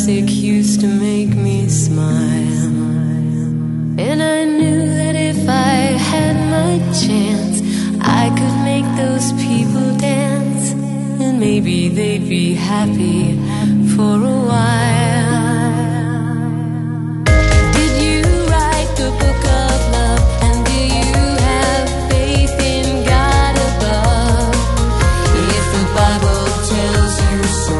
music used to make me smile. And I knew that if I had my chance, I could make those people dance. And maybe they'd be happy for a while. Did you write the book of love? And do you have faith in God above? If the Bible tells you so.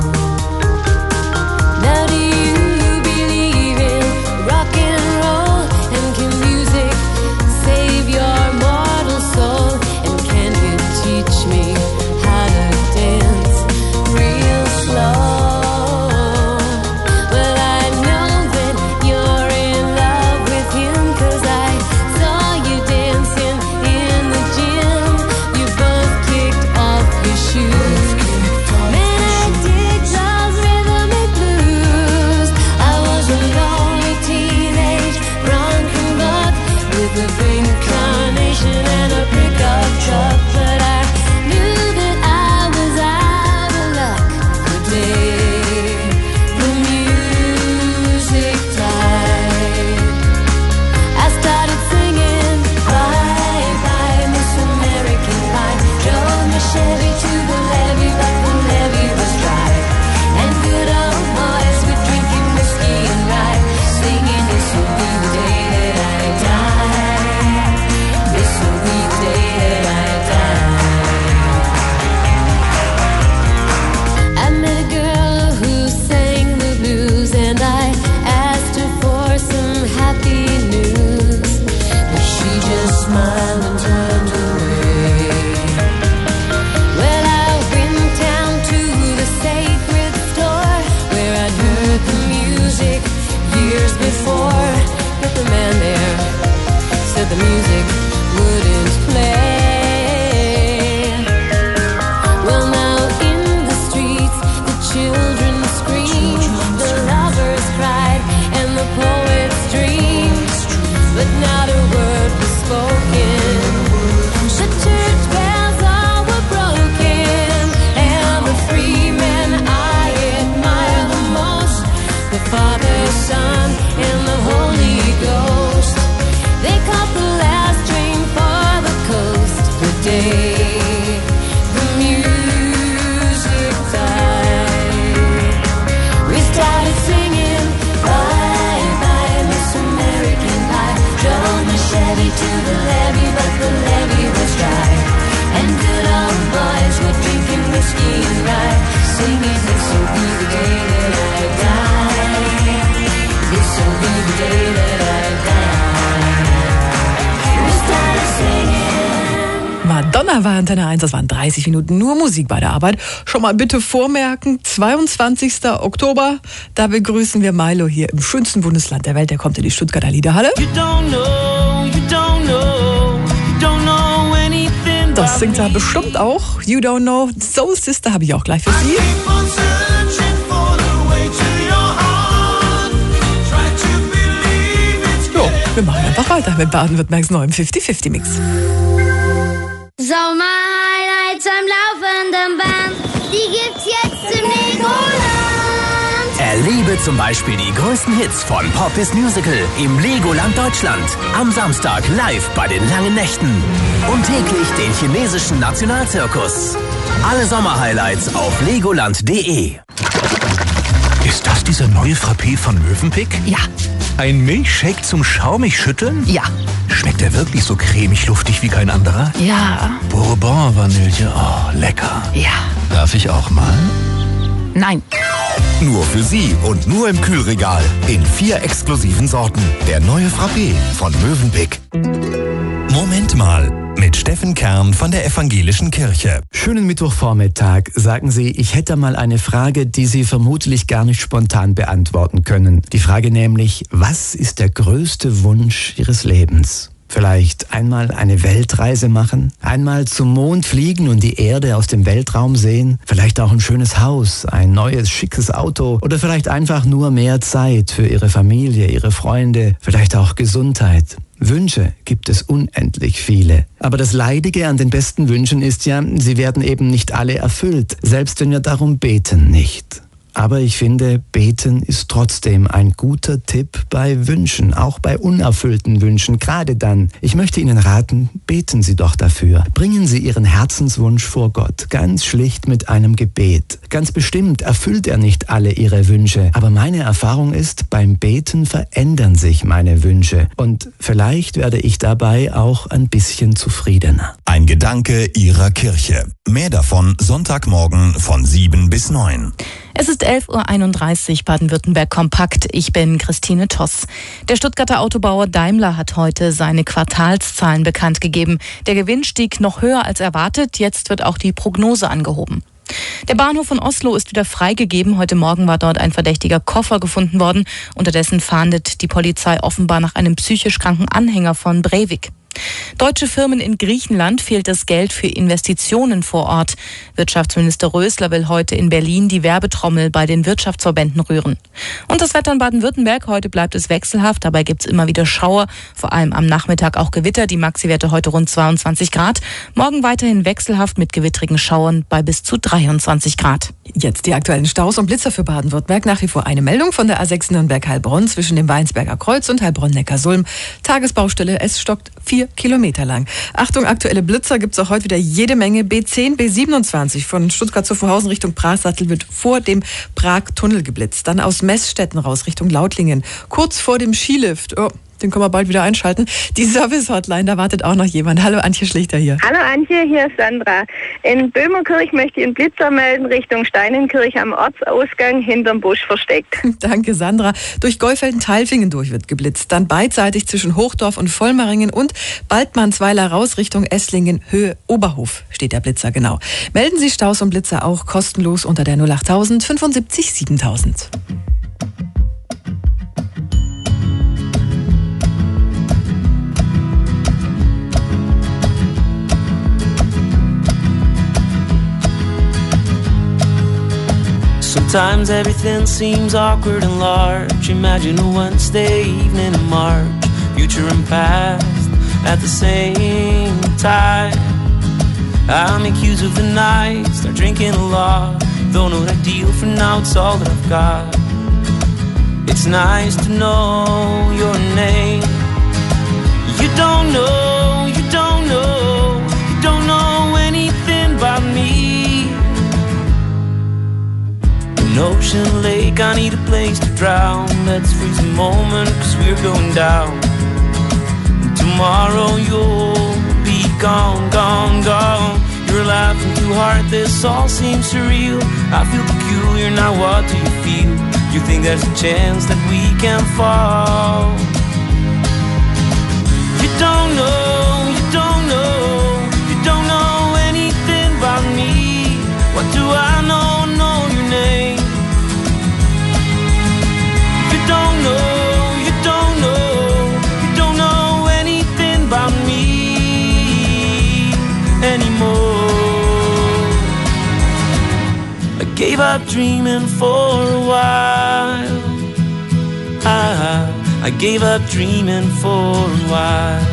Now do you believe in rock and roll? And can music save your mortal soul? And can you teach me how to dance real slow? Well, I know that you're in love with him, 'cause I saw you dancing in the gym. You both kicked off your shoes. Man, I dig those rhythmic blues. I was a lonely teenage drunken buck with a pink carnation and a pickup truck, but I knew that I was out of luck the day the music died. I started singing bye bye Miss American Pie. Drove my Chevy to the levee, but the levee was dry. And good old boys were drinking whiskey and rye, singing this will be the day that I die. This will be the day that I die. I met a girl who sang the blues, and I asked her for some happy news, but she just smiled and turned away. Well, I went down to the sacred store where I'd heard the music years before, but the man there said the music wouldn't play. Well, now in the streets the children screamed, the lovers cried, and the poets dreamed, but not a word was spoken. The church bells all were broken, and the free men I admire the most, the Father, Son, and the Holy Ghost. They caught the last train for the coast the day the music died. We started singing bye bye Miss American Pie. Drove my Chevy to the levee, but the levee was dry. And good old boys were drinking whiskey and rye, singing this will be the day that I die. This will be the day that I die. We started singing. Madonna war Antenne 1, das waren 30 Minuten nur Musik bei der Arbeit. Schon mal bitte vormerken, 22. Oktober, da begrüßen wir Milo hier im schönsten Bundesland der Welt. Der kommt in die Stuttgarter Liederhalle. Das singt er bestimmt auch. You Don't Know. Soul Sister habe ich auch gleich für Sie. Jo, wir machen einfach weiter mit Baden-Württembergs neuem 50-50-Mix. Sommer-Highlights am laufenden Band, die gibt's jetzt im Legoland. Erlebe zum Beispiel die größten Hits von Pop bis Musical im Legoland Deutschland. Am Samstag live bei den langen Nächten. Und täglich den chinesischen Nationalzirkus. Alle Sommer-Highlights auf legoland.de. Ist das dieser neue Frappé von Mövenpick? Ja. Ein Milchshake zum schaumig schütteln? Ja. Schmeckt er wirklich so cremig luftig wie kein anderer? Ja. Bourbon Vanille, oh, lecker. Ja. Darf ich auch mal? Nein. Nur für Sie und nur im Kühlregal. In 4 exklusiven Sorten. Der neue Frappé von Mövenpick. Moment mal. Mit Steffen Kern von der Evangelischen Kirche. Schönen Mittwochvormittag. Sagen Sie, ich hätte mal eine Frage, die Sie vermutlich gar nicht spontan beantworten können. Die Frage nämlich, was ist der größte Wunsch Ihres Lebens? Vielleicht einmal eine Weltreise machen, einmal zum Mond fliegen und die Erde aus dem Weltraum sehen, vielleicht auch ein schönes Haus, ein neues, schickes Auto oder vielleicht einfach nur mehr Zeit für Ihre Familie, Ihre Freunde, vielleicht auch Gesundheit. Wünsche gibt es unendlich viele. Aber das Leidige an den besten Wünschen ist ja, sie werden eben nicht alle erfüllt, selbst wenn wir darum beten nicht. Aber ich finde, beten ist trotzdem ein guter Tipp bei Wünschen, auch bei unerfüllten Wünschen, gerade dann. Ich möchte Ihnen raten, beten Sie doch dafür. Bringen Sie Ihren Herzenswunsch vor Gott, ganz schlicht mit einem Gebet. Ganz bestimmt erfüllt er nicht alle Ihre Wünsche, aber meine Erfahrung ist, beim Beten verändern sich meine Wünsche und vielleicht werde ich dabei auch ein bisschen zufriedener. Ein Gedanke Ihrer Kirche. Mehr davon Sonntagmorgen von 7 bis 9. Es ist 11.31 Uhr, Baden-Württemberg kompakt. Ich bin Christine Toss. Der Stuttgarter Autobauer Daimler hat heute seine Quartalszahlen bekannt gegeben. Der Gewinn stieg noch höher als erwartet. Jetzt wird auch die Prognose angehoben. Der Bahnhof von Oslo ist wieder freigegeben. Heute Morgen war dort ein verdächtiger Koffer gefunden worden. Unterdessen fahndet die Polizei offenbar nach einem psychisch kranken Anhänger von Breivik. Deutsche Firmen in Griechenland fehlt das Geld für Investitionen vor Ort. Wirtschaftsminister Rösler will heute in Berlin die Werbetrommel bei den Wirtschaftsverbänden rühren. Und das Wetter in Baden-Württemberg, heute bleibt es wechselhaft, dabei gibt es immer wieder Schauer, vor allem am Nachmittag auch Gewitter, die Maxi-Werte heute rund 22 Grad. Morgen weiterhin wechselhaft mit gewittrigen Schauern bei bis zu 23 Grad. Jetzt die aktuellen Staus und Blitzer für Baden-Württemberg. Nach wie vor eine Meldung von der A6 Nürnberg-Heilbronn zwischen dem Weinsberger Kreuz und Heilbronn-Neckarsulm. Tagesbaustelle, es stockt 4 Kilometer lang. Achtung, aktuelle Blitzer gibt es auch heute wieder jede Menge. B10, B27 von Stuttgart zu Vorhausen Richtung Pragsattel wird vor dem Prag-Tunnel geblitzt. Dann aus Meßstetten raus Richtung Lautlingen. Kurz vor dem Skilift. Oh, den können wir bald wieder einschalten. Die Service-Hotline, da wartet auch noch jemand. Hallo, Antje Schlichter hier. Hallo Antje, hier ist Sandra. In Böhmerkirch möchte ich einen Blitzer melden Richtung Steinenkirch am Ortsausgang hinterm Busch versteckt. Danke, Sandra. Durch Geufelden-Teilfingen durch wird geblitzt. Dann beidseitig zwischen Hochdorf und Vollmaringen und Baldmannsweiler raus Richtung Esslingen, Höhe Oberhof steht der Blitzer genau. Melden Sie Staus und Blitzer auch kostenlos unter der 08000 75 7000. Sometimes everything seems awkward and large. Imagine a Wednesday evening in March, future and past at the same time. I make use of the night, start drinking a lot. Don't know what I deal for now, it's all that I've got. It's nice to know your name. You don't know, you don't know, you don't know anything about me. An ocean lake, I need a place to drown. Let's freeze a moment, cause we're going down. And tomorrow you'll be gone, gone, gone. You're laughing too hard, this all seems surreal. I feel peculiar, now what do you feel? You think there's a chance that we can fall? You don't know, you don't know, you don't know anything about me. What do I know your name? You don't know, you don't know, you don't know anything about me anymore. I gave up dreaming for a while. I gave up dreaming for a while.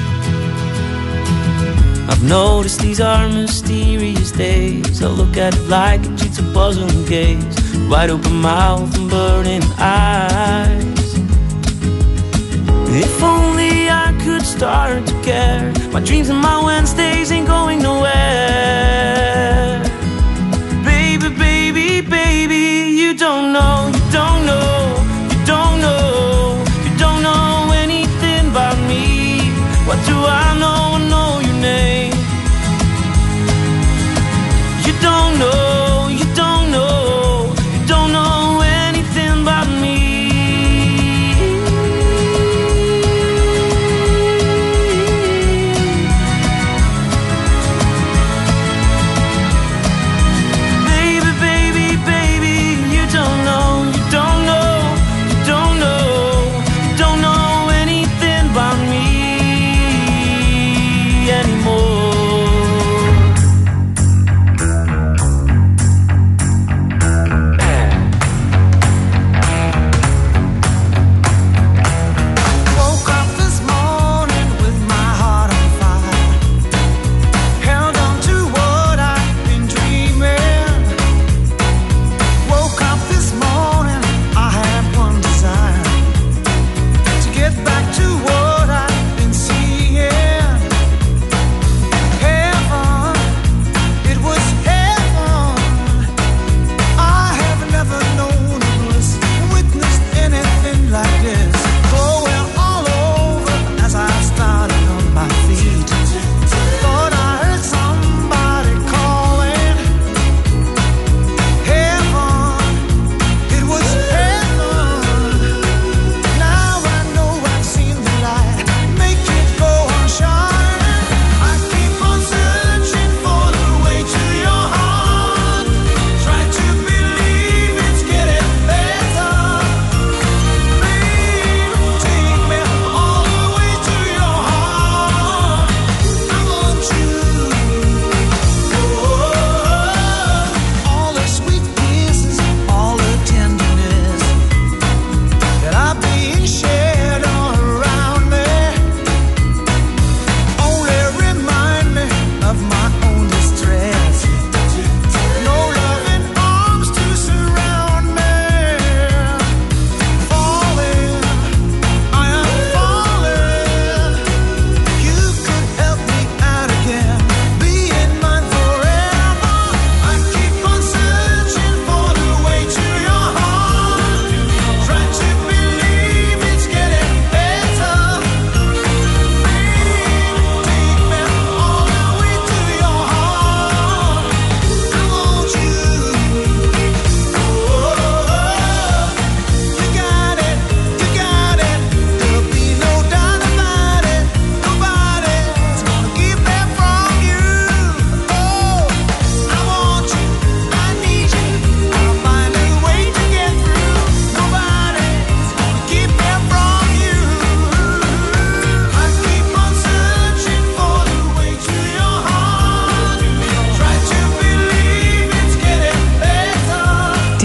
I've noticed these are mysterious days. I look at it like a cheats a puzzling gaze. Wide open mouth and burning eyes. If only I could start to care. My dreams and my Wednesdays ain't going nowhere. Baby, baby, baby, you don't know, you don't know, you don't know, you don't know anything about me. What do I know your name? You don't know, you don't know, you don't know anything about me.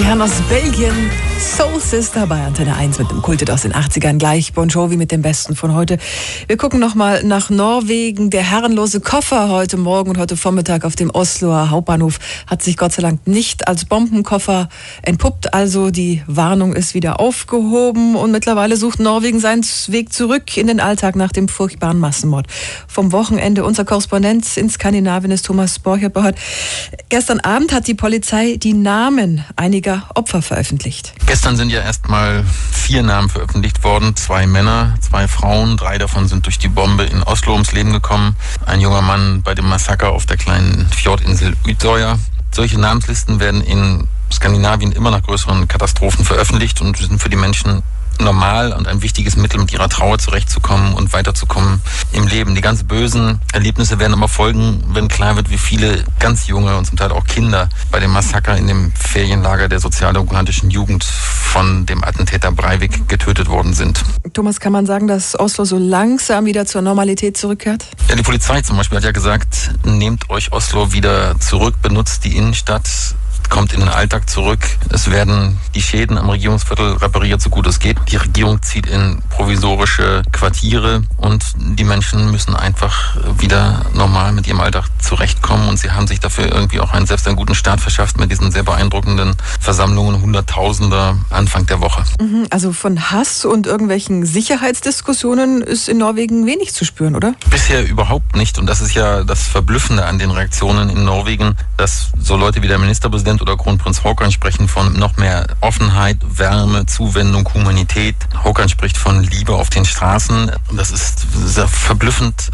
Die Herren aus Belgien, Soul Sister bei Antenne 1 mit dem Kulthit aus den 80ern. Gleich Bon Jovi mit dem Besten von heute. Wir gucken nochmal nach Norwegen. Der herrenlose Koffer heute Morgen und heute Vormittag auf dem Osloer Hauptbahnhof hat sich Gott sei Dank nicht als Bombenkoffer entpuppt. Also die Warnung ist wieder aufgehoben und mittlerweile sucht Norwegen seinen Weg zurück in den Alltag nach dem furchtbaren Massenmord. Vom Wochenende unser Korrespondent in Skandinavien ist Thomas Borchert. Gestern Abend hat die Polizei die Namen einiger Opfer veröffentlicht. Gestern sind ja erstmal 4 Namen veröffentlicht worden. 2 Männer, 2 Frauen. 3 davon sind durch die Bombe in Oslo ums Leben gekommen. Ein junger Mann bei dem Massaker auf der kleinen Fjordinsel Utøya. Solche Namenslisten werden in Skandinavien immer nach größeren Katastrophen veröffentlicht und sind für die Menschen normal und ein wichtiges Mittel, mit ihrer Trauer zurechtzukommen und weiterzukommen im Leben. Die ganz bösen Erlebnisse werden aber folgen, wenn klar wird, wie viele ganz junge und zum Teil auch Kinder bei dem Massaker in dem Ferienlager der sozialdemokratischen Jugend von dem Attentäter Breivik getötet worden sind. Thomas, kann man sagen, dass Oslo so langsam wieder zur Normalität zurückkehrt? Ja, die Polizei zum Beispiel hat ja gesagt, nehmt euch Oslo wieder zurück, benutzt die Innenstadt, kommt in den Alltag zurück. Es werden die Schäden am Regierungsviertel repariert, so gut es geht. Die Regierung zieht in provisorische Quartiere und die Menschen müssen einfach wieder normal mit ihrem Alltag zurechtkommen und sie haben sich dafür irgendwie auch selbst einen guten Start verschafft mit diesen sehr beeindruckenden Versammlungen Hunderttausender Anfang der Woche. Also von Hass und irgendwelchen Sicherheitsdiskussionen ist in Norwegen wenig zu spüren, oder? Bisher überhaupt nicht und das ist ja das Verblüffende an den Reaktionen in Norwegen, dass so Leute wie der Ministerpräsident oder Kronprinz Håkon sprechen von noch mehr Offenheit, Wärme, Zuwendung, Humanität. Håkon spricht von Liebe auf den Straßen. Das ist sehr verblüffend